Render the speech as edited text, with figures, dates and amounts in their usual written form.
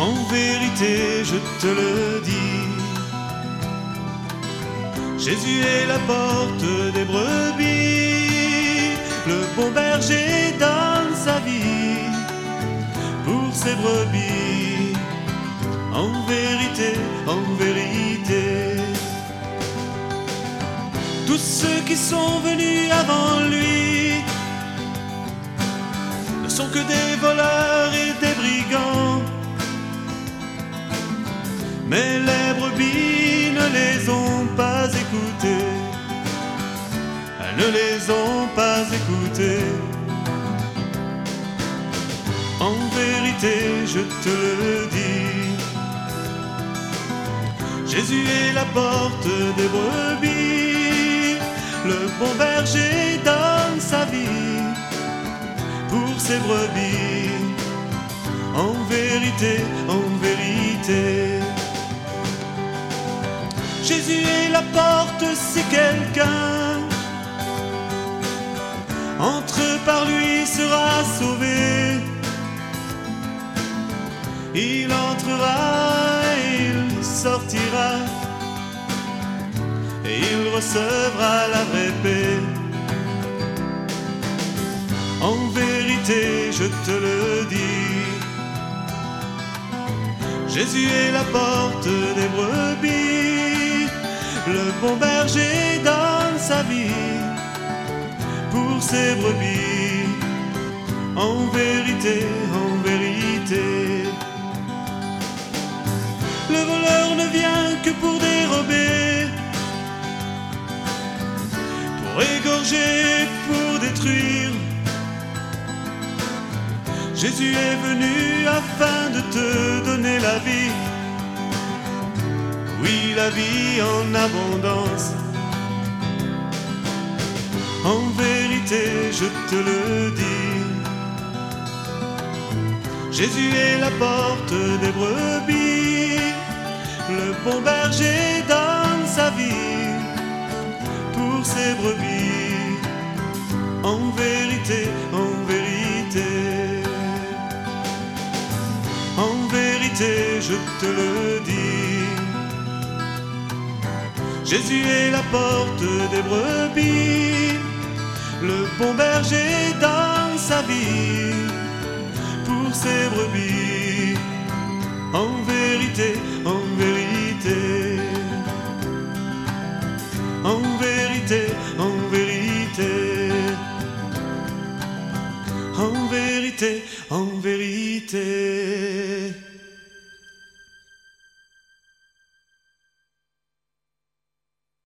En vérité, je te le dis, Jésus est la porte des brebis. Le bon berger donne sa vie pour ses brebis. En vérité, en vérité. Tous ceux qui sont venus avant lui ne sont que des voleurs et des brigands. Mais les brebis ne les ont pas écoutés. Elles ne les ont pas écoutés. En vérité, je te le dis, Jésus est la porte des brebis. Le bon berger donne sa vie pour ses brebis. En vérité, en vérité. Jésus est la porte si quelqu'un entre par lui sera sauvé. Il entrera et il sortira et il recevra la vraie paix. En vérité, je te le dis, Jésus est la porte des brebis. Le bon berger donne sa vie pour ses brebis. En vérité, en vérité. Le voleur ne vient que pour dérober, pour égorger, pour détruire. Jésus est venu afin de te donner la vie. Oui, la vie en abondance. En vérité, je te le dis, Jésus est la porte des brebis. Le bon berger donne sa vie pour ses brebis. En vérité, en vérité. En vérité, je te le dis, Jésus est la porte des brebis. Le bon berger donne sa vie pour ses brebis. En vérité, en vérité. En vérité, en vérité. En vérité, en vérité.